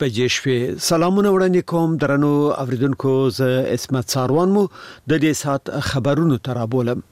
بجې شوې. سلامونه وړاندې کوم درنو اوریدونکو، زه اسمت ساروان مو د دې سات خبرونو ترابولم.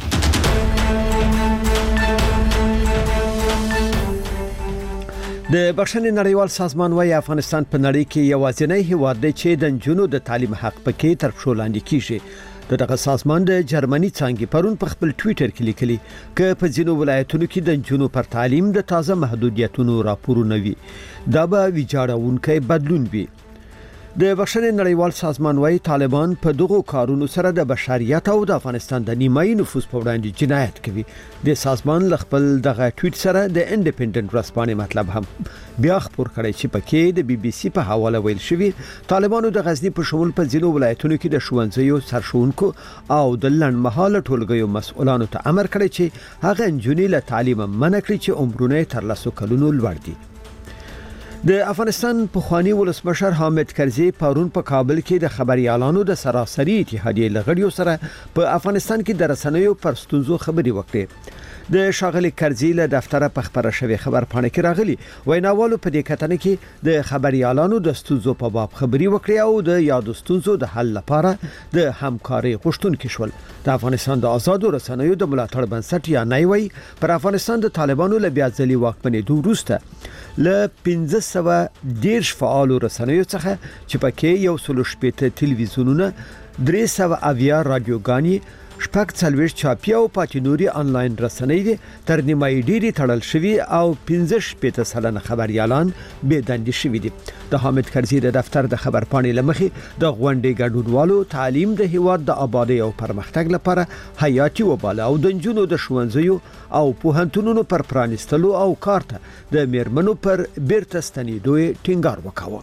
د بخښنې نړیوال سازمان وايي افغانستان په نړۍ کې یوازینی هیواد دی چې د نجونو د تعلیم حق پکې تر پښو لاندې کیږي. دغه سازمان د جرمني څانګې پرون په خپل ټوئیټر کې لیکلي چې په ځینو ولایتونو کې د نجونو پر تعلیم د تازه محدودیتونو راپورونه وي. دا به ویجاړونکی بدلون وي. د بخښنې نړیوال سازمان وايي طالبان په دغو کارونو سره د بشریت او د افغانستان د نیمایي نفوس په وړاندې جنایت کوي. د سازمان خپل دغه ټویټ سره د انډیپندنت ورځپاڼې مطلب هم بیا خبر کړی چې پکې د بي بي سي په حواله ویل شوی طالبانو د غزنی په شمول په ځینو ولایتونو کې د ښوونځیو سرښوونکو او د لنډمهاله ټولګیو مسؤلانو ته امر کړی چې هغه نجونې له تعلیم منع کړي چې عمرونه تر 10 کلونو لوړ دي. د افغانستان پخوانی ولسمشر حامد کرزي پرون په کابل کې د خبريالانو د سراسري اتحادیې لغړیو سره په افغانستان کې د رسنیو پر ستونزو خبري وکړي. د شاغلي کرزي له دفتره په خبره شوی خبر پاڼه کې راغلي ویناوالو په دې کتنه کې د خبريالانو د ستونزو په باب خبري وکړي او د یادو ستونزو د حل لپاره د همکاري غوښتونکي شول. د افغانستان د آزادو رسنیو د ملاتړ بنسټ یا نایوي پر افغانستان د طالبانو له بیا ځلي واکمنېدو وروسته له 1510 فعالو رسنیو څخه چې پکې 160 تلویزیونونه 300 رادیوګانې شپږ څلوېښت چاپي او پاتینوري انلاین رسنۍ دي تر نیمایي ډېری تړل شوي او 15% خبريالان بې دندې شوي دي. د حامد کرزي د دفتر د خبرپاڼې لمخې د غونډې ګډونوالو تعلیم د هیواد د آبادی او پرمختګ لپاره حیاتي وباله او د نجونو د ښوونځیو او پوهنتونونو پر پرانیستلو او کارته د میرمنو پر بیرته ستنېدو ټینګار وکاوه.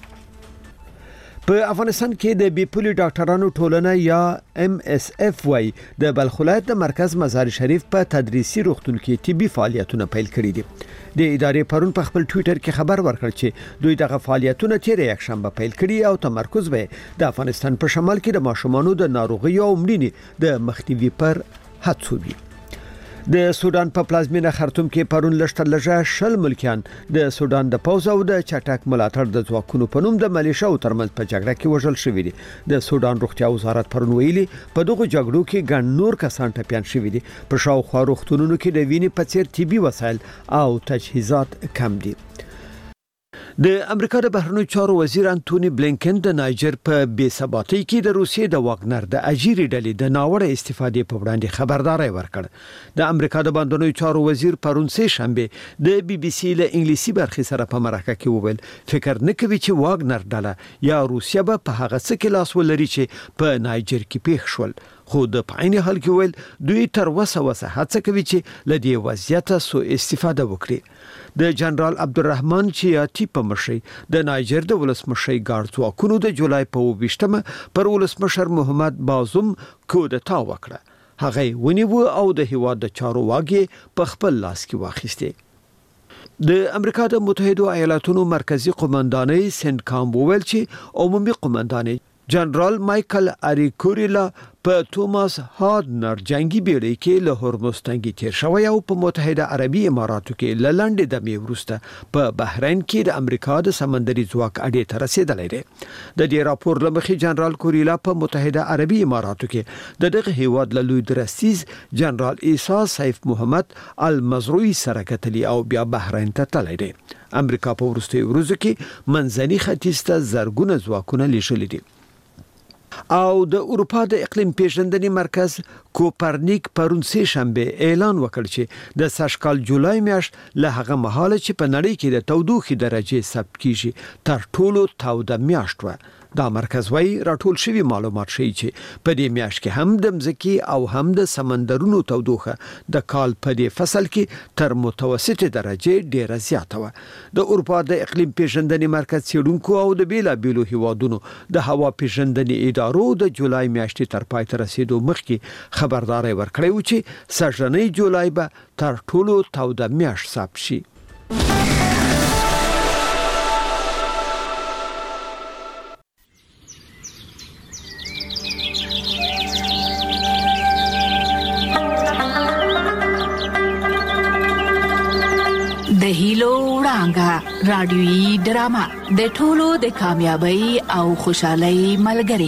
په افغانستان کې د بیپولي ډاکټرانو ټولنه یا MSF وايي د بلخ ولایت د مرکز مزار شریف په تدریسي روغتون کې طبي فعالیتونه پیل کړي دي. د ادارې پرون په خپل ټوئیټر کې خبر ورکړ چې دوی دغه فعالیتونه تیر یکشنبه پیل کړي او تمرکز به د افغانستان په شمال کې د ماشومانو د ناروغي او مړینې د مخنیوي پر هڅو وي. د سودان په پلازمینه خرطوم کې پرون لږه شل ملکیان د سودان د پوز او د چټک ملاتړ د ځواکونو په نوم د ملیشو ترمنځ په جګړه کې وژل شوي دي. د سودان روغتیا وزارت پرون ویلي په دغه جګړو کې ګڼ نور کسان ټپيان شوي دي. په شاوخوا روغتونونو کې د وینې په څیر طبي وسایل او تجهیزات کم دي. د امریکا د بهرنیو چارو وزیر انټونی بلینکن د نایجر په بې ثباتۍ کې د روسیې د واګنر د اجیری ډلې د ناوړه استفادې په وړاندې خبرداري ورکړ. د امریکا د بهرنیو چارو وزیر پرون سه شنبه د بي بي سي له انګلیسي برخې سره په مرکه کې وویل فکر نه کوي چې واګنر ډله یا روسیه به په هغه څه کې لاس ولري چې په نایجر کې پیښ شول. خو د پایني حال کې ویل دوی تر وسه هڅه کوي چې لدی وضعیت سو استفاده وکړي. د جنرال عبدالرحمن چیاتی په مشرۍ د نایجر د ولسمشي ګارد ځواکونو د جولای په 28مه پر ولسمشر محمد بازوم کودتا وکړه. هغه ونیو او د هیواد د چارو واګي په خپل لاس کې واخیسته. د امریکا د متحده ایالاتونو مرکزی قومندانۍ سنټکام وویل چې عمومي قومندان جنرال مایکل اریکوریلا په توماس هاردنر جنگي بیړۍ کې له هرمز تنګي تیر شوی او په متحده عربي اماراتو کې لنډې دمې وروسته په بحرین کې د امریکا د سمندري ځواک اډې ته رسیدلی دی. د دې راپور لمخې جنرال کوریلا په متحده عربي اماراتو کې د دغه هیواد له لوی درستیز جنرال عیسی سیف محمد المزروعي سره کتلی او بیا بحرین ته تللی دی. امریکا په وروستیو ورځو کې منځني ختیځ ته زرګونه ځواکونه لیږلي دي. او د اروپا د اقلیم پیژندنې مرکز کوپرنیک پرون سه شنبه اعلان وکړ چې د سږکال جولای میاشت له هغه مهاله چې په نړۍ کې د تودوخې درجه ثبت کیږي تر ټولو توده میاشت و. دا مرکز وايي راټول شوی معلومات ښیي چې په دې میاشت کې هم د مځکې او هم د سمندرونو تودوخه د کال په دې فصل کې تر متوسطه درجه ډیره زیاته و. د اروپا د اقلیم پیژندنې مرکز څېړونکو او د بیلابیلو هیوادونو د هوا پیژندنې ادارو د جولای میاشتې تر پای ته رسیدو مخکې خبرداري ورکړی و چې سږنۍ جولای به تر ټولو توده میاشت ثبت شي. د هیلو وړانګه رادیویي ډرامه د ټولو د کامیابی او خوشحالۍ ملګری.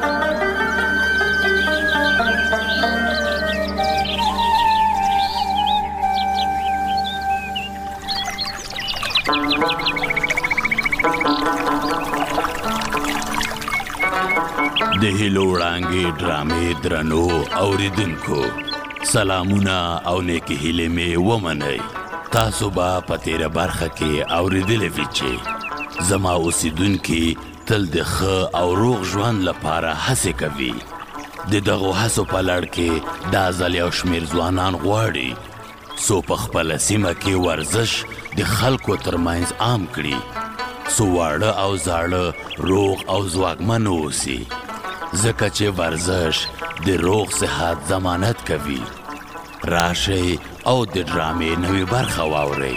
د هیلو وړانګې ډرامې درنو اوریدونکو سلامونه او نیکې هیلې مې ومنئ. تاسو به په تیره برخه کې اوریدلې وي چې زما اوسیدونکي تل د ښه او روغ ژوند لپاره هڅې کوي. د دغو هڅو په لړ کې دا ځل یو شمېر ځوانان غواړي څو په خپله سیمه کې ورزش د خلکو ترمنځ عام کړي، څو واړه او زاړه روغ او ځواکمن اوسي، ځکه چې ورزش د روغ صحت ضمانت کوي. راشئ او د ډرامې نوې برخه واورئ.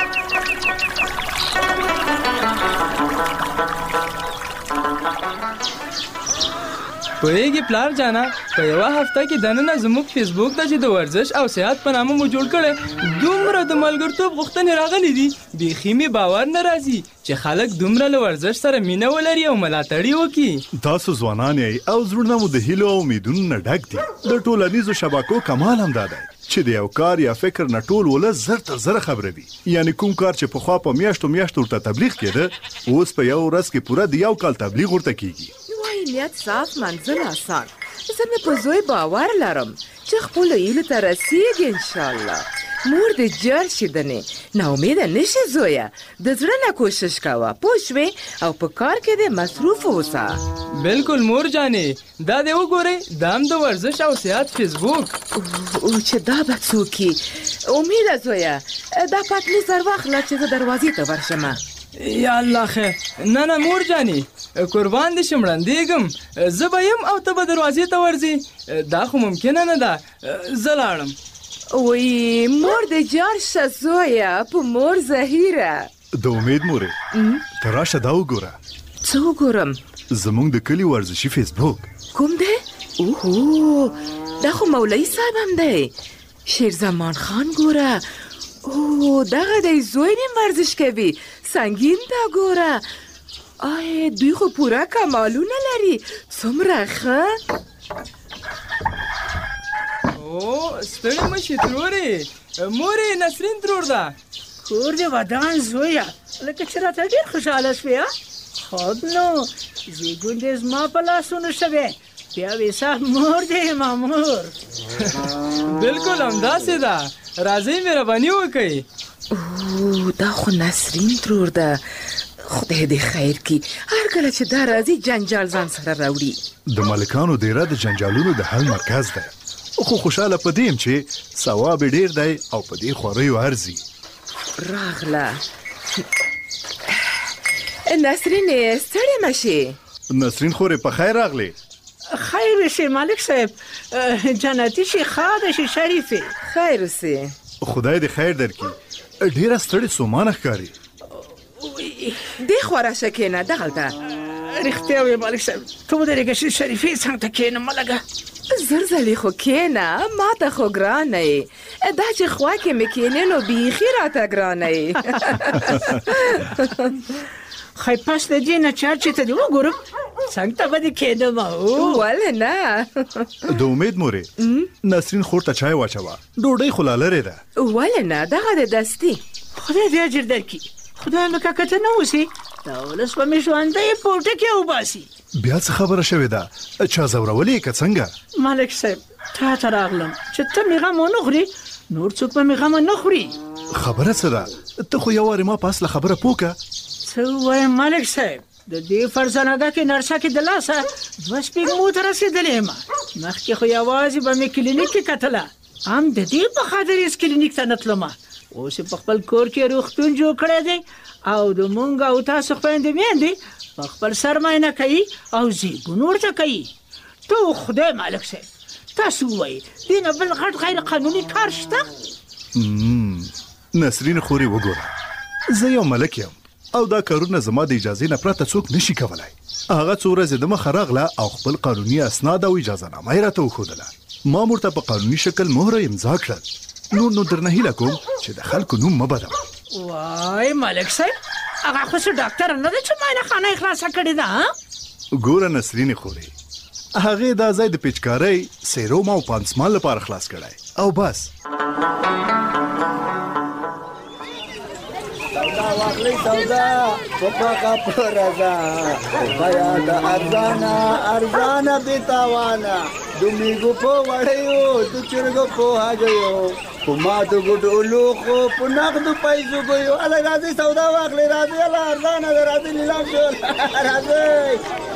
پوهیږي پلار جانا په یوه هفته کې دننه زموږ فیسبوک ته چې د ورزش او صحت په نامه مو جوړ کړی دومره د ملګرتوب غوښتنې راغلي دي بیخي مې باور نه راځي چې خلک دومره له ورزش سره مینه ولري او ملاتړ وکړي. تاسو ځوانان یې او زړونه مو د هیلو او امیدونو نه ډک دي. د ټولنیزو شبکو کمال هم دا دی چې د یو کار یا فکر نه ټول ولس زر تر زره خبره وي. یعنی کوم کار چې پخوا په میاشتو ورته تبلیغ کېده اوس په یو ورځ کې پوره د یو کال تبلیغ ورته کیږي. نیت صاف منزل آسان. زه مې په زوی باور لرم چې خپلو هیلو ته رسیږي انشاءالله. مور دې جار شي دنې ناامیده نشي زویه. د زړه نه کوشش کوه پوه شوې او په کار کې دې مصروف اوسه. بالکل مور جانې دا دې وګورئ دا هم د ورزش او صحت فیسبوک. او چې دا به څوک وي امیده زویه دا پتلي سر واخله چې زه دروازې ته ورشمه. یا الله خیر. نه مور جانې قربان دې شم ړندېږم زه به یم او ته به دروازې ته ورځې دا خو ممکنه نه ده زه لاړم. وی مور دې جار شه زویه په مور زهیره. د امید مورې ته راشه دا وګوره. څه وګورم؟ زموږ د کلي ورزشي فیسبوک. کوم دی؟ اوهو دا خو مولوي صاحب هم دی. شیر زمان خان ګوره. اوه دغه دی زوی نیم ورزش کوي سنگین دا ګوره. آی دوی خو پوره کمالونه لري څومره ښه. او ستړې مشي ترورې مورې نسرین ترور ده. کور دې ودان زویه لکه چې راته ډېر خوشحاله شوې. خب نو زیږون دې زما په لاسونو شوې بیا وې صاحب مور دې مامور. بالکل همداسې ده راځئ مهرباني وکړئ. اوه دا خو نسرین ترور ده خدای دې خیر کی. هر کله چې دا راځي جنجال ځان سره راوړي. د مالکانو دیره د جنجالونو د حل مرکز ده خو خوشاله پدیم چې ثواب ډیر دی او په دې خوریو ارزي. راغله نسرین ستړې مشي. نسرین خورې په خیر راغلی. خیر شي مالک صاحب جنتی شي خاده شي شریفه. خیر سي خدای دې خیر درکړي. ډیره ستړې سومانه ښکاري. دې خورا شکینه دغلته رښتیا وې مالک صاحب ته ودرېږه چې شریفې څنګ ته کښېنم ملګه. زرزلې خو کېنه ما ته خو ګرانه یې دا چې خوا کې مې کېنې نو بیخي راته ګرانه یې. خی پس د دې نه چارچې ته دې وګورم څنګ ته به دې کښېنم. ولې نه. د امید مورې نسرین خور ته چای واچوه ډوډۍ خو لا لرې ده. ولې نه دغه د دستي. خدای دې اجر درکړي. خدای مې کاکته نه اوسي دا ولس به مې ژوندی پورته کې وباسي. بیا څه خبره شوې ده چا ځورولې که څنګه؟ مالک صاحب تا ته راغلم چې ته مې غم ونه خورې نور څوک به مې غم نه خوري. خبره څه ده ته خو یو وارې ما په اصله خبره پوکه. څه ووایم مالک صاحب د دې فرزانګه کې نرسه کې د لاسه 2 سپېږمو ته رسېدلې یم. مخکې خو یوازې به مې کلینیک کې کتله هم د دې په خاطر هېڅ کلینیک ته نه تلم. اوس په خپل کور کې روغتون جوړ کړی دی او د مونږ او تاسو خویندې میندې په خپل سر معاینه کوي او زیږون ورته کوي. ته خدای مالک صاحب تاسو ووایئ دې نه بل غټ غیر قانوني کار شته؟ نسرین خورې وګوره زه یو ملک یم او دا کارونه زما د اجازې نه پرته څوک نشي کولای. هغه څو ورځې د مخه راغله او خپل قانوني اسناد او اجازه نامه یې راته وښودله. ما ورته په قانوني شکل مهره امضا کړل. نو درنه هیله کوم چې د خلکو نوم مه بدوه. وای ملک صاحب هغه خو څه ډاکټر نه دی چې معاینه خانه یې خلاصه کړې ده. ګوره نسرین خوري هغه دا ځای د پیچکارۍ سیروم او پانسمان لپاره خلاص کړای او بس. واخلي سودا پپا پرزا بیا د ارزانا بیتاوانا دومیګو په وړیو د چرګو په هاګیو کوما د ګډو لوخو په نغدو پیسو ګیو اله راځي سودا واخلي راځي اله ارزانا راځي لیلام شول راځي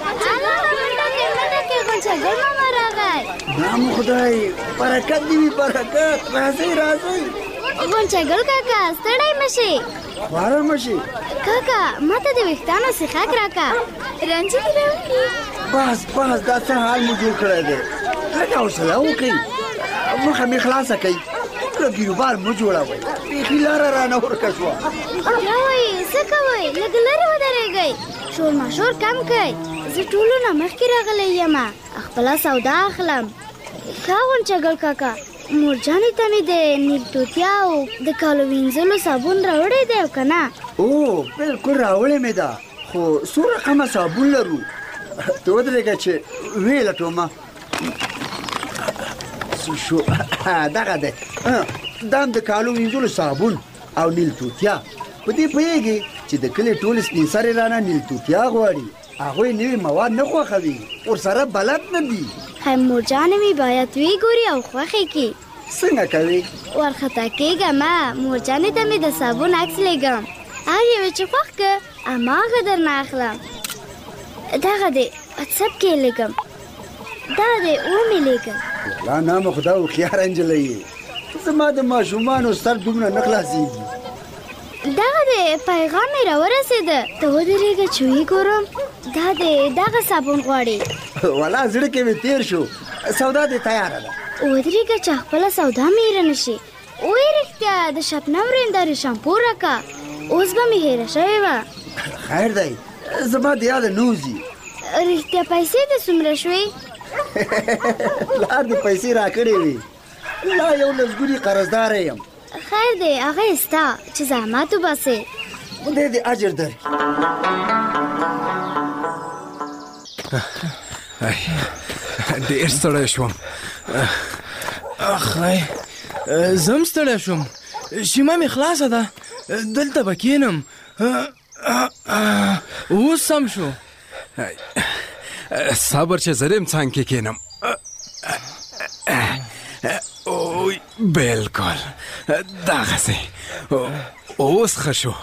نام خدای برکت دی برکت راځي غونچګل کاکا ستړی مشي واره مشي کاکا ماته د وختانو سیخاک راکا رنجي راوړي بس دا څه حال مو جوړ کړی دی لکه حوصله وکړئ مخه مې خلاصه کړئ لږ بیروبار مو جوړوئ بیخي لاره رانه ورکه شوه بیا وایي څه کوئ لږ لرې ودرېږئ شور ماشور کم کړئ زه ټولو نه مخکې راغلی یم خپله سودا اخلم ښه غونچګل کاکا مورجانې ته مې د نیل توتیا او د کالو وینځلو صابون راوړی دی او که نه او بلکل راوړی مې ده خو څو رقمه صابون لرو ته ودرېږه چې ویې لټومه شو دغه دی دا هم د کالو وینځلو صابون او نیل توتیا په دې پوهېږي چې د کلي ټول سپین سرې رانه نیل توتیا غواړي هغوی نوي مواد نه خوښوي ورسره بلد نه دي مورجانې مې باید ویګوري او خوښې کړي څنګه کوي ورخطا کېږم مورجانې ته مې د صابون عکس لیږم هر یوې چې خوښ که هماغه درنه اخلم دغه دی واتساپ کې یې لیږم دا دی مې لیږم والله نامه خدا هوښیاره نجلۍ یې زما د ماشومانو سر دومره نه خلاصېږي دغه دی پیغام مې راورسېده ته ودرېږه چې ویګورم دا دی دغه صابون غواړي والله زړه کې مې تېر شو سودا دې تیاره ده ودرېږه چې خپله سودا مې هېره نه شي وایي رښتیا د شبنم رندارې شامپو راکه اوس به مې هېره شوې وه خیر دی زما د یاده نه وځي رښتیا پیسې دې څومره شوې پلار دې پیسې راکړې وې لا یو لسګوني قرضداره یم خیر دی هغه یې ستا چې زحمت وباسې خدای دې اجر درکړي ډېر ستړی شوم اخی زم ستړی شوم شیمه مې خلاصه ده دلته به کښېنم اوس سم شو صبر چې زه دې څنګ کې کښېنم اوی بلکل دغسې اوس ښه شو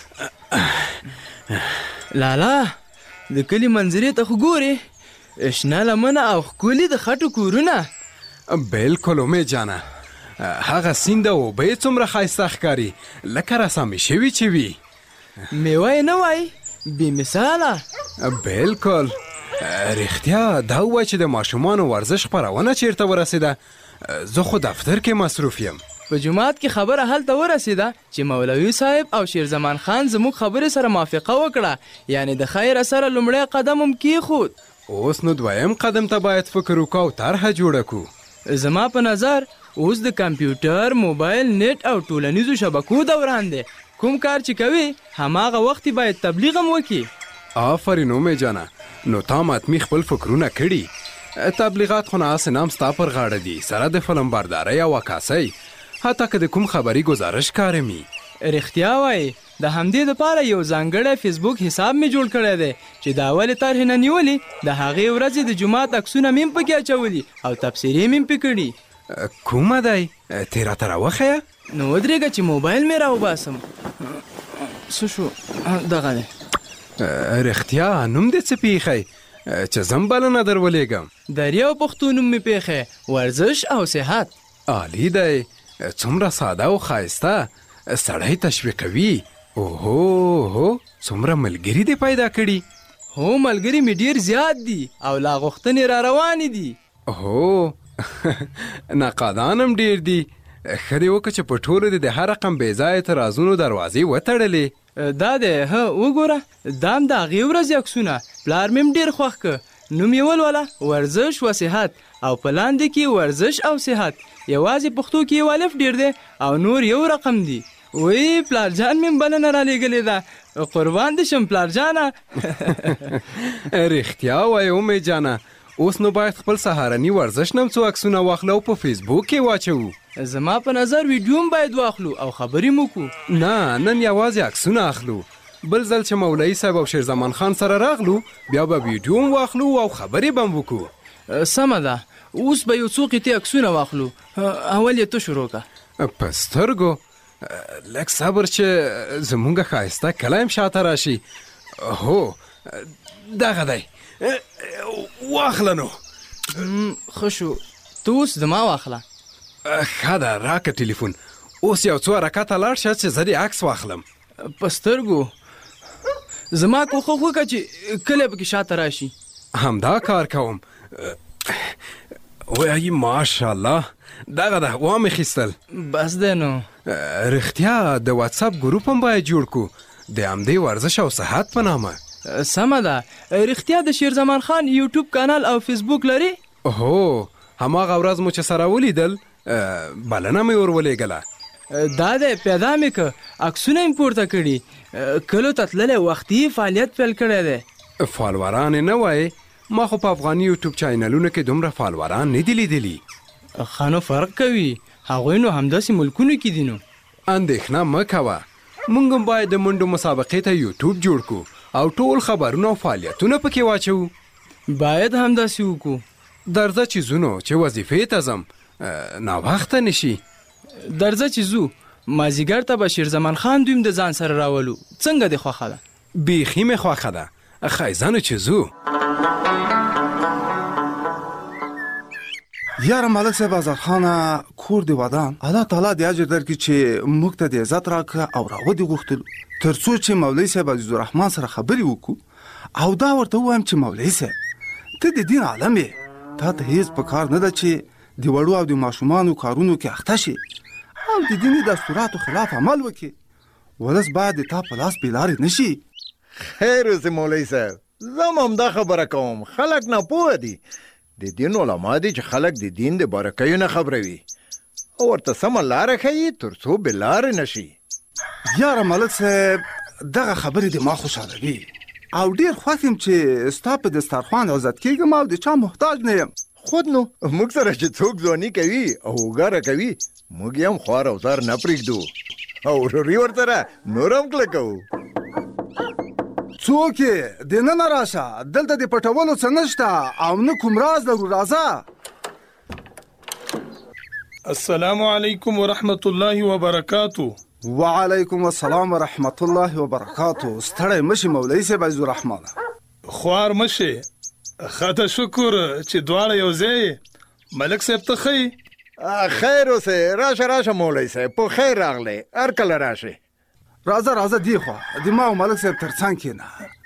لالا د کلي منظرې ته خو ګورې شنه لمنه او ښکلي د خټو کورونه بلکل امید جانه هغه سیند او اوبه یې څومره ښایسته ښکاري لکه رسامې شوي چې وي میوه یې نه وای بې مثاله بلکل رښتیا دا ووایه چې د ماشومانو ورزش خپرونه چیرته ورسېده زه خو دفتر کې مصروف یم په جومات کې خبره هلته ورسېده چې مولوي صاحب او شیرزمان خان زموږ خبرې سره موافقه وکړه یعنی د خیر سره لومړی قدم هم کېښود اوس نو دویم قدم ته باید فکر وکړو او طرحه جوړه کړو زما په نظر اوس د کمپیوټر موبایل نیټ او ټولنیزو شبکو دوران دی کوم کار چې کوي هماغه وخت باید تبلیغ هم وکړي آفرین اومې جانه نو تا ماتمي خپل فکرونه کړي تبلیغات خو نه هسې نام ستا پر غاړه دي سره د فلم بردارۍ او عکاسۍ حتی که د کوم خبري ګزارش کارمي رښتیا وایي د همدې دپاره یو ځانګړی فیسبوک حساب مې جوړ کړی دی چې د اولې طرحې نه نیولي د هغې ورځې د جومات عکسونه مې هم پکې اچولي او تبصرې مې هم پې کړي کومه دی تې راته راوښیه نو ودرېږه چې موبایل مې راوباسم څه شو دغه دی رښتیا نوم دې څه پیښی چې زم بلنه در ولېږم د یو پښتو نوم مې پیښی ورزش او صحت عالی دی څومره ساده او ښایسته سړی تشویقوي اوهو څومره ملګري دې پیدا کړي هو ملګري مې ډېر زیات دي او لا غوښتنې را روانې دي هو نقادان هم ډېر دي ښه دې وکړه چې په ټولو دې د هر رقم بې ځایه اعتراضونو دروازې وتړلې دا دی وګوره دا هم د هغې ورځې عکسونه پلار مې هم ډېر خوښ که نوم یې ولوله ورزش و صحت او په لاندې کې ورزش او صحت یوازې پښتو کې یو الف ډېر دی او نور یو رقم دی وی پلار جان مې بلنه را لېږلې ده، قربان دې شم پلار جانه. رښتیا وایې امې جانه، اوس نو باید خپل سهارني ورزش نم څو عکسونه واخلو په فیسبوک کې واچوو. زما په نظر ویډیو هم باید واخلو او خبرې مو کو. نه نن یوازې عکسونه اخلو، بل ځل چې مولوي صاحب او شیرزمان خان سره راغلو بیا به ویډیو هم واخلو او خبرې به هم وکړو. سمه ده، اوس به یو څو قطعې عکسونه واخلو. اول یې ته شروع که. په سترګو لږ صبر چې زمونږ ښایسته کلی هم شاته راشي. هو دغه دی، واخله نو. ښه شو، ته اوس زما واخله. ښه ده، راکه ټلیفون. اوس یو څو حرکته لاړ شه چې زه دې عکس واخلم. په سترګو زما کوښښ وکړه چې کلی پکې شاته راشي. همدا کار کوم. وایي ماشاءالله دغه ده، وامې خیستل. بس دی نو. رښتیا د واتساپ ګروپ هم باید جوړ کو د همدې ورزش او صحت په نامه. سمه ده. رښتیا د شیرزمان خان یوټیوب کانال او فیسبوک لري؟ هو هماغه ورځ مو چې سره ولیدل بلنه مې ورولېږله. دا دی پیدا مې که عکسونه مې پورته کړي. کلو ته تللی وختي فعالیت پیل کړی دی. فالوران نه وایې؟ ما خو په افغاني یوټیوب چینلونو کې دومره فالوران نه دي لیدلي. ښه نو فرق کوي، هغوی نو همداسې ملکونو کې دي. نو اندېښنه مه کوه، موږ هم باید د منډو مسابقې ته یوټیوب جوړ کړو او ټول خبرونه او فعالیتونه پکې واچوو. باید همداسې وکړو. درځه چې ځو چې وظیفې ته ځم، ناوخته نشي. درځه چې ځو، مازدیګر ته به شیرزمان خان دویم د ځان سره راولو. څنګه دې خوښه ده؟ بیخي مې خوښه ده. ښایسته نو چې ځو. یاره ملک صاحب آزاد خانه کور دی ودان، الله تعالی دې اجر درکړي چې موږ ته د عزت راکړه او راودې غوښتلو تر څو چې مولوي صاحب عزیز الرحمن سره خبرې وکړو او دا ورته ووایم چې مولوي صاحب ته د دین عالم یې، تا ته هیڅ په کار نه ده چې د وړو او د ماشومانو کارونو کې اخته شي او د دیني دستوراتو خلاف عمل وکړي. ولس باید د تا په لاس بې لارې نه شي. خیر اوسې مولوي صاحب، زه هم همدا خبره کوم. خلک ناپوهه دي. د دین علما دي چې خلک د دین د بارکیو نه خبروي او ورته سمه لاره ښیي تر څو بې لارې نه شي. یاره ملک صاحب دغه خبرې د ما خوشحالوي او ډېر خوښ یم چې ستا په دسترخوان عزت کېږم او د چا محتاج نه یم. خود نو موږ سره چې څوک ځواني کوي او وګاره کوي موږ یې هم خوار او زار نه پرېږدو او وروري ورسره نور هم کلکوو. څوک یې دننه راشه، دلته د پټولو څه نشته او نه کوم راز لرو. راځه. السلام علیکم ورحمت الله وبرکاتو. وعلیکم السلام ورحمت الله وبرکاتو. ستړی مشي مولوي صاحب عزیز الرحمن. خوار مشي. خاطر شکر چې دواړه یو ځای. ملک صاحب ته ښه خیر اوسې. راشه مولوي صاحب، په خیر راغلی. هر کله راشئ. راځه دی خوا د ما او ملک صاحب ترڅنګ کېنه.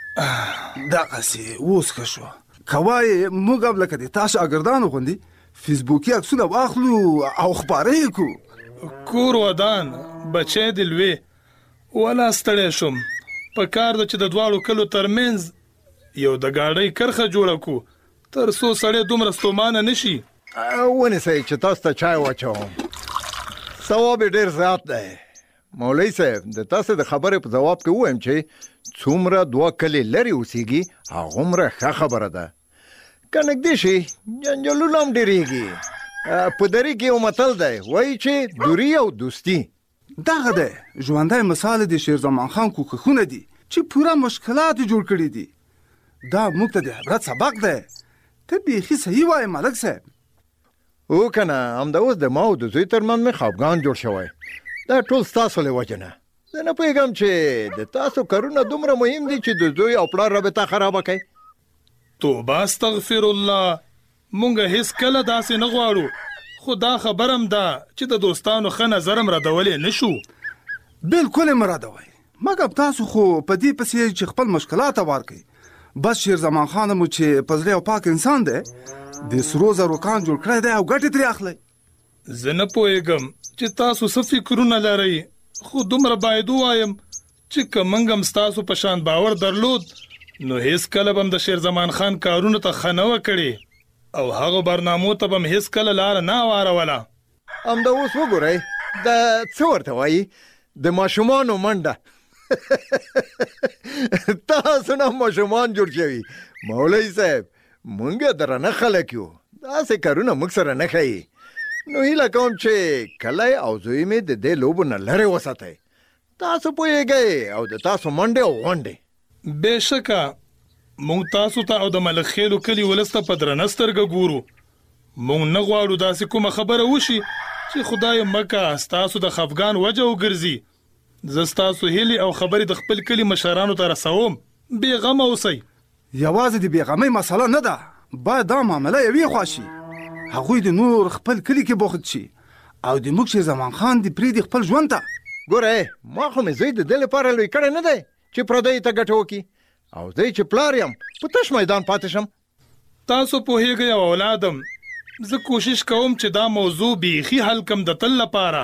دغسې اوس ښه شو. که وایې موږ هم لکه د تا شاګردانو غوندې فیسبوکي عکسونه واخلو او خپاره یې کړو. کور ودان بچی د لوی ولا ستړی شوم. په کار ده چې د دواړو کلو ترمنځ یو د ګاډۍ کرښه جوړه کړو تر څو سړی دومره ستومانه نشي. ونیسئ چې تاسو ته چای واچوم. ثواب یې ډېر زیات دی. مولوي صاحب د تاسو د خبرې په جواب کې ووایم چې څومره دوه کلي لرې اوسېږي هغومره ښه خبره ده. که نږدې شي جنجالونه هم ډېرېږي. په دري کې یو متل دی وایي چې دوری او دوستي. دغه دی ژوندی مثال د شیرزمان خان کوښښونه دي چې پوره مشکلات جوړ کړي دي. دا موږ ته د عبرت سبق دی. ته بیخي صحیح وایې ملک صاحب. او که نه همدا اوس د ما او د زوی ترمنځ مې خفګان جوړ شوی. دا ټول ستاسو له وجې نه. زه نه پوهېږم چې د تاسو کارونه دومره مهم دي چې د زوی او پلار رابطه خرابه کوي. توبه استغفر الله. مونږ هیڅ کله داسې نه غواړو، خو دا خبرم ده چې د دوستانو ښه نظر هم ردولی نه شو. بلکل یې مه ردوئ، مګر تاسو خو په دې پسې چې خپل مشکلات هوار کړئ. بس شیرزمان خان مو چې په زړه او پاک انسان دی د سرو زرو کان جوړ کړی دی او ګټې ترې اخلئ. زه نه پوهېږم چې تاسو څه فکرونه لرئ، خو دومره باید ووایم چې که موږ هم ستاسو په شان باور درلود نو هیڅ کله به هم د شیرزمان خان کارونو ته ښه نه وه کړې او هغو برنامو ته به هم هیڅ کله لاره نه واروله. همدا اوس وګورئ دا څه ورته وایي د ماشومانو منډه تاسو نه ماشومان جوړ شوي مولوي صاحب مونږ درنه خلک یو داسې کارونه موږ سره نه ښایي نو هیله کوم چې کلی او زوی مې د دې لوبو نه لرې وساتئ تاسو پوهیږئ او د تاسو منډې او غونډې بېشکه مونږ تاسو ته او د ملک خیلو کلي ولس ته په درنه سترګه ګورو مونږ نه غواړو داسې کومه خبره وشي چې خدای مکه ستاسو د خفګان وجه وګرځي زه ستاسو هیلې او خبرې د خپل کلي مشرانو ته رسوم بېغمه اوسئ یوازې د بېغمۍ مسله نه ده باید دا معامله یوې خوا شي هغوی د نور خپل کلي کې بوخت شي او د موږ شیر زمان خان دې پرېږدي خپل ژوند ته ګوره ما خو مې زوی د دې لپاره لوی کړی نه دی چې پردیو ته ګټه وکړي او زه چې پلار یم په تش میدان پاتې شم تاسو پوهیږئ او اولادم زه کوشش کوم چې دا موضوع بیخي حل کم د تل لپاره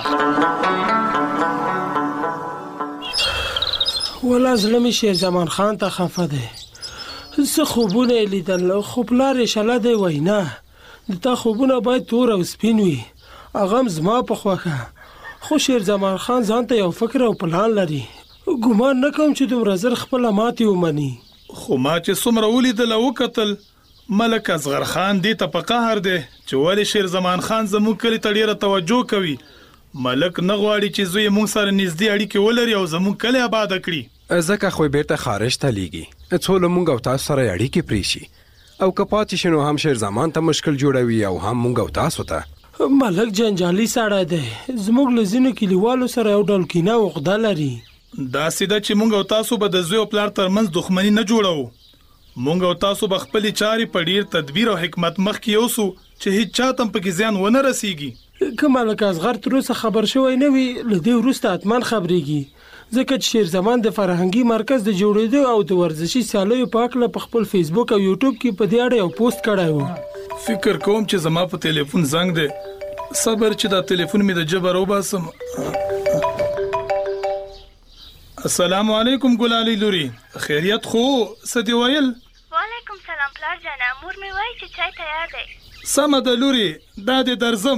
ولا زړه مې شیر زمان خان ته خفه دی زه خوبونه یې لیدل خو پلار یې شله دی وینا د تا خوبونه باید تور او سپین وي هغه هم زما په خوښه خو شیر زمان خان ځان ته یو فکر او پلان لري ګمان نه کوم چې دومره زر خپله ماتې ومني خو ما چې څومره ولیدل او وکتل ملک اصغر خان دې ته په قهر دی چې ولې شیر زمان خان زموږ کلي ته ډېره توجه کوي ملک نه غواړي چې زوی موږ سره نږدې اړیکې ولري او زموږ کلی آباده کړي ځکه خو بیرته خارج ته لیږي څو له موږ او تاسو سره اړیکې پرې شي او که پاتې شي نو هم شیر زمان ته مشکل جوړوي او هم موږ او تاسو ته ملک جنجالي سړی دی زموږ له ځینو کلیوالو سره یو ډول کینه او عقده لري داسې ده چې موږ او تاسو به د زوی او پلار ترمنځ دښمني نه جوړوو موږ او تاسو به خپلې چارې په ډېر تدبیر او حکمت مخکې یوسو چې هیڅ چا ته هم پکې زیان ونه رسیږي که ملک اصغر تر اوسه خبر شوی نه وي له دې وروسته حتما خبرېږي ځکه چې شیر زمان د فرهنګي مرکز د جوړېدو او د ورزشي سیالیو په هکله په خپل فیسبوک او یوټیوب کې په دې اړه یو پوسټ کړی و فکر کوم چې زما په تلیفون زنګ دی صبر چې دا تلیفون مې د جبه راوباسم السلام علیکم ګلالي لوري خیریت خو څه دې ویل وعلیکم سلام پلار جانه مور مې وایي چې چای تیار دی سمه ده لوري دا دې درځم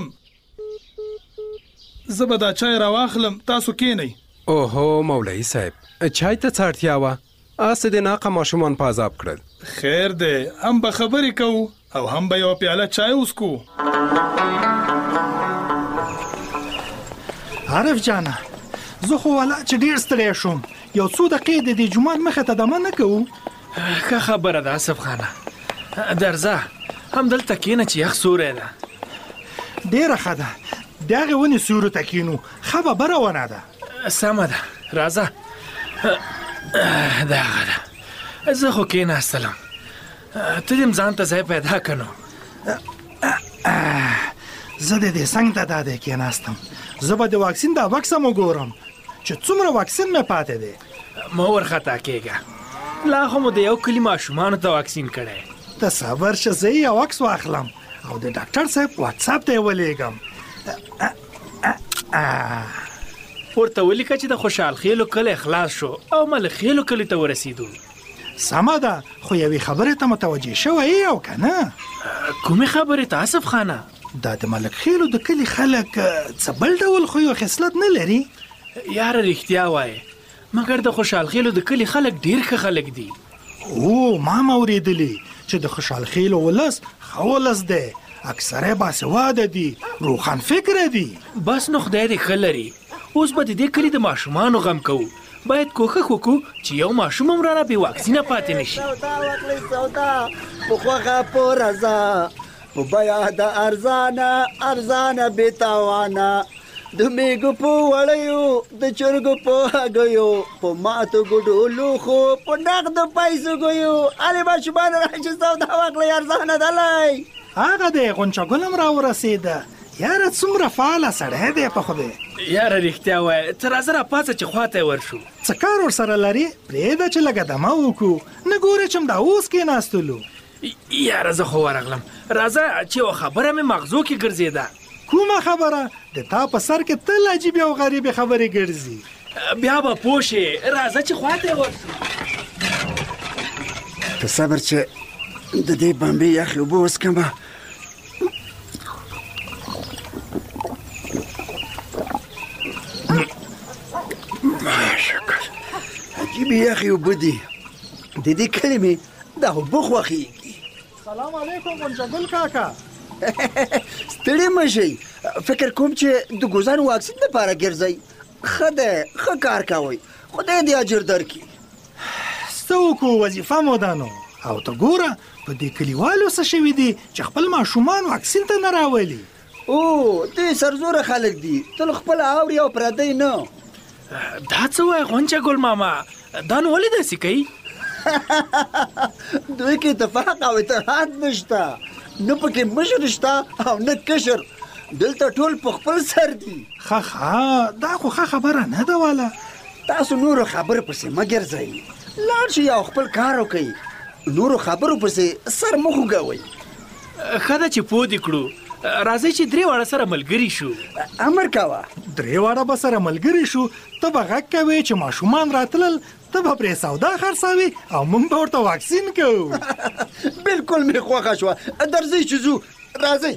زه به دا چای راواخلم تاسو کینئ اوهو مولوي صاحب چای ته څه اړتیا وه اسې د ناقه ماشومان په عذاب کړل خیر دی هم به خبرې کوو او هم به یوه پیاله چای وڅکو عارف جانه زه خو والا چې ډېر ستړی شوم یو څو دقیقې د دې جومات مخې ته دمه نه کوو ښه خبره ده آصف خانه درځه همدلته کښېنه چې یخ سوری ده ډېره ښه ده د هغې ونې سیوري ته کښېنو ښه ببره ونه ده سمه ده راځه دغه ده زه خو کښېناستلم ته دې ځان ته ځای پیدا که نو زه د دې څنګ ته دا دی کښېناستم زه به د واکسین دا بکس هم وګورم چې څومره واکسین مې پاتې دی مه ورخطا کېږه لا خو مو د یو کلي ماشومانو ته واکسین کړی ته صبر شه زه یې عکس واخلم او د ډاکټر صاحب واتساپ ته یې ولېږم ورته ولیکه چې د خوشحال خیلو کلی خلاص شو او ملک خیلو کلي ته ورسېدو سمه ده خو یوې خبرې ته متوجه شوی یې او که نه کومې خبرې ته آصف خانه دا د ملک خیلو د کلي خلک څه بل ډول خو یو خصلت نه لري یاره رښتیا وایې مګر د خوشحال خیلو د کلي خلک ډېر ښه خلک دي او ما اورېدلي چې د خوشحال خیلو ولس ښه ولس دی اکثره باسواده دي روښان فکره دي بس نو خدای دې ښه لري اوس به د دې کلي د ماشومانو غم کوو باید کوښښ وکړو چې یو ماشوم هم رانه بې واکسینه پاتې نه شي سودا په خوښه په رضا په بیه د ارزانه بېتاوانه د میږو په وړیو د چرګو په هګیو په ماتو ګوډو لوښو په نغدو پیسو ګیو هلې ماشومان راشي سودا واخلئ ارزانه دلی هغه دی غونچه ګل هم راورسېده یاره څومره فعاله سړی دی په خدای یاره رښتیا وایه ته راځه راپاڅه چې خواته یې ورشو څه کار ورسره لرې پرېږده چې لږه دمه وکړو نه ګورې چې همدا اوس کېناستلو یاره زه خو ورغلم راځه چې یوه خبره مې مغزو کې ګرځېده کومه خبره د تا په سر کې تل عجیبې او غریبې خبرې ګرځي بیا به پوه شې راځه چې خواته یې ورشو ته صبر چې د دې بمبې یخې اوبه وڅکمه ډېرې یخې اوبه دي د دې کلي مې دا اوبه خوښېږي. سلام علیکم غنجګل کاکا. ستړي مه شئ، فکر کوم چې د ګوزن واکسین لپاره ګرځئ. ښه دی، ښه کار کوئ، خدای دې اجر درکړي. څه وکړو، وظیفه مو ده نو. او ته ګوره په دې کلیوالو څه شوي دي چې خپل ماشومان واکسین ته نه راولي. او دوی سرزوره خلک دي، تل خپل اوري او پردی نه. دا څه وایي غونچګل ماما؟ دا نو ولې داسې کوي؟ دوی کې اتفاق او اتحاد نشته، نه پکې مشر شته او نه کشر، دلته ټول په خپل سر دي. ښه دا خو ښه خبره نه ده والا. تاسو نورو خبرو پسې مه ګرځئ، لاړ شئ او خپل کار وکئ، نورو خبرو پسې سر مه خوږوئ. ښه ده چې پوه دې کړو. راځئ چې درې واړه سره ملګري شو. امر کوه. درې واړه به سره ملګري شو، ته به غږ کوې چې ماشومان راتلل، ته به پرې سودا خرڅوي او موږ به ورته واکسین کوو. بالکل مې خوښه شوه. درځئ چې ځو. راځئ.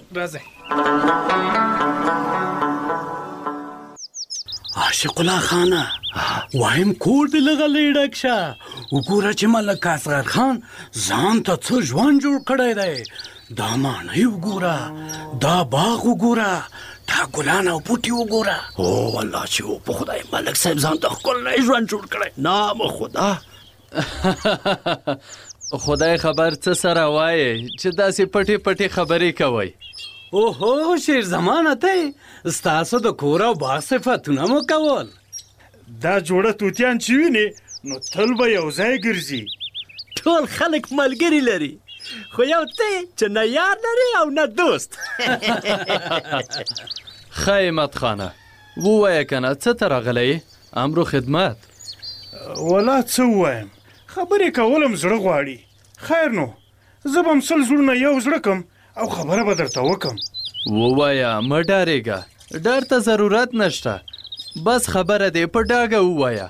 عاشق الله خانه، وایم کور دې لږه لیډک شه. وګوره چې ملک اصغر خان ځان ته څه ژوند جوړ کړی دی. دا ماڼۍ وګوره، دا باغ وګوره، دا ګلان او بوټي وګوره. او والله چې په خدای ملک صاحب ځان ته ښکلی ژوند جوړ کړی. نام خدا. خدای خبر څه سره وایې چې داسې پټې پټې خبرې کوئ. اوهو شیر زمانه ته ستاسو د کور او باغ صفتونه مو کول. دا جوړه توتیان چې وینې نو تل به یو ځای ګرځي. ټول خلک ملګري لري، خو یو ته چې نه یار لري او نه دوست. ښه همت خانه، ووایه که نه څه ته راغلی؟ امر و خدمت. ولا څه ووایم، خبرې کولم زړه غواړي. خیر نو زه به م 100 زړونه یو زړه کم او خبره به درته وکم. ووایه، مه ډارېږه، ډر ته ضرورت نشته، بس خبره دې په ډاګه ووایه.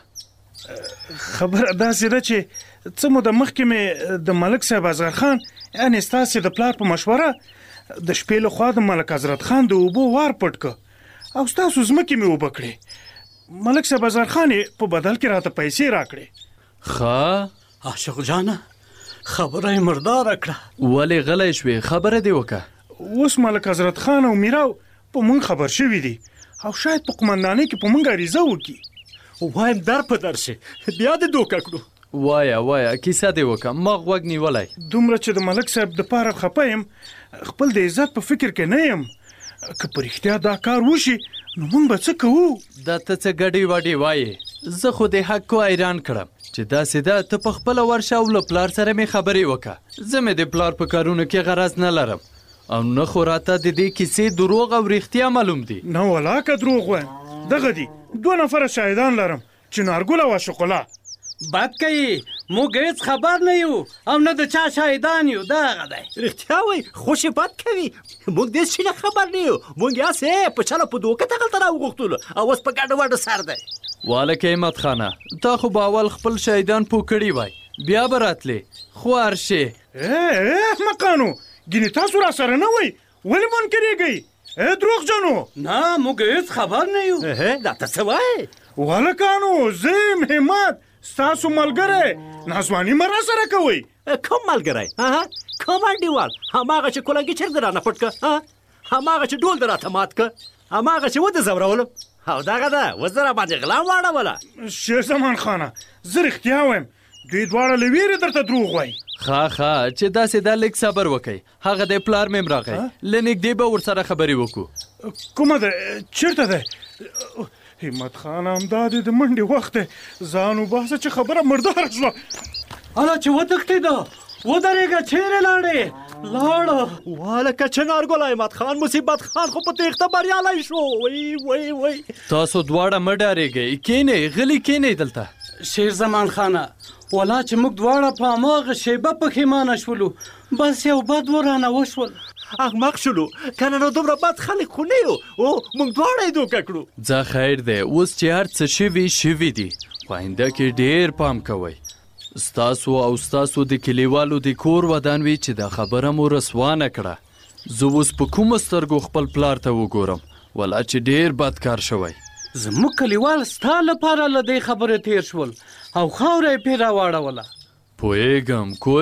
خبره داسې ده چې څه موده مخکې مې د ملک صاحب اصغر خان یعنې ستاسې د پلار په مشوره د شپې له خوا د ملک حضرت خان د اوبو وار پټ که او ستاسو ځمکې مې اوبه کړې. ملک صاحب اصغر خان یې په بدل کې راته پیسې راکړې. ښه عاشق جانه، خبره یې مرداره کړه. ولې غلی شوې؟ خبره دې وکړه. اوس ملک حضرت خان او میراو په مونږ خبر شوي دي او شاید په قمندانۍ کې په مونږ عریضه وکړي. وایم در په در شي، بیا دې دوکه کړو. وایه کیسه دې وکړه، ما غوږ نیولی. دومره چې د ملک صاحب د پاره خپه یم، خپل د عزت په فکر کې نه یم. که په رښتیا دا کار وشي نو مونږ به څه کوو؟ دا ته څه ګډې وډې وایې؟ زه خو دې حق کو حیران کړم چې داسې ده ته په خپله ورشه او له پلار سره مې خبرې وکړه. زه مې د پلار په کارونو کې غرض نه لرم او نه خو راته د دې کیسې دروغ او رښتیا معلوم دي. نه ولا که دروغ وایم، دغه دي 2 نفره شاهدان لرم چې نارګل او عاشق الله. بد کوي، موږ هیڅ خبر نه یو او نه د چا شاهدان یو. دغه دی. رښتیا وایي، خوشې بد کوي، موږ دې شي نه خبر نه یو. موږ یاسې په چله په دوکه دغلته راوغوښتلو او اوس په ګډه وډه سر دی. والک همت خانه، تا خو به اول خپل شاهدان پوه کړي وای، بیا به راتلې. خوار شې. احمقانو، ګینې تاسو را سره نه وئ، ولې منکرېږئ؟ دروغجنو. نه موږ هیڅ خبر نه یو. دا ته څه وایې؟ والکانو، زه یم همت، ستاسو ملګری. ناځواني مه را سره کوئ. کوم ملګری؟ کوم انډیوال؟ هماغه چې کولنګي چرګ دې رانه پټ که، هماغه چې ډول دې راته مات که، هماغه چې ودې ځورولم او دغه ده اوس دې راباندې غلا واړوله. شیر زمان خانه، زه رښتیا وایم، دوی دواړه له ویرې درته دروغ وایي. ښه چې داسې دا لږ صبر وکئ. هغه دی پلار مې راغی، له نږدې به ورسره خبرې وکړو. کومه ده؟ چېرته دی؟ همت خان، همدا دی د منډې وخت دی، ځان وباسه چې خبره مرداره شوه. هله چې وتښتېده، ودرېږه، چیرې لاړې؟ لاړه. والکه چې نارګل همت خان مصیبت خان خو په تېښته بریالی شو. وی تاسو دواړه مه ډارېږئ، کښېنئ، غلي کښېنئ دلته. شیر زمان خانه، ولا چې موږ دواړه په هماغه شیبه پښیمانه شولو، بس یو بد ورانه وشول. احمق شولو، کنه نو دومره بد خلک خو نه یو، او موږ دواړه یې دوکه کړو. ځه خیر دی، اوس چې هر څه شوي دي، خو آینده کې ډېر پام کوئ. ستاسو او ستاسو د کلیوالو د کور ودان وي چې دا خبره مو رسوا نه کړه. زه اوس په کومو سترګو خپل پلار ته وګورم، ولا چې ډېر بد کار شوی. زموږ کلیوال ستا لپاره له دې خبرې تیر شول، او خاوره یې پرې راواړوله. پوهېږم کور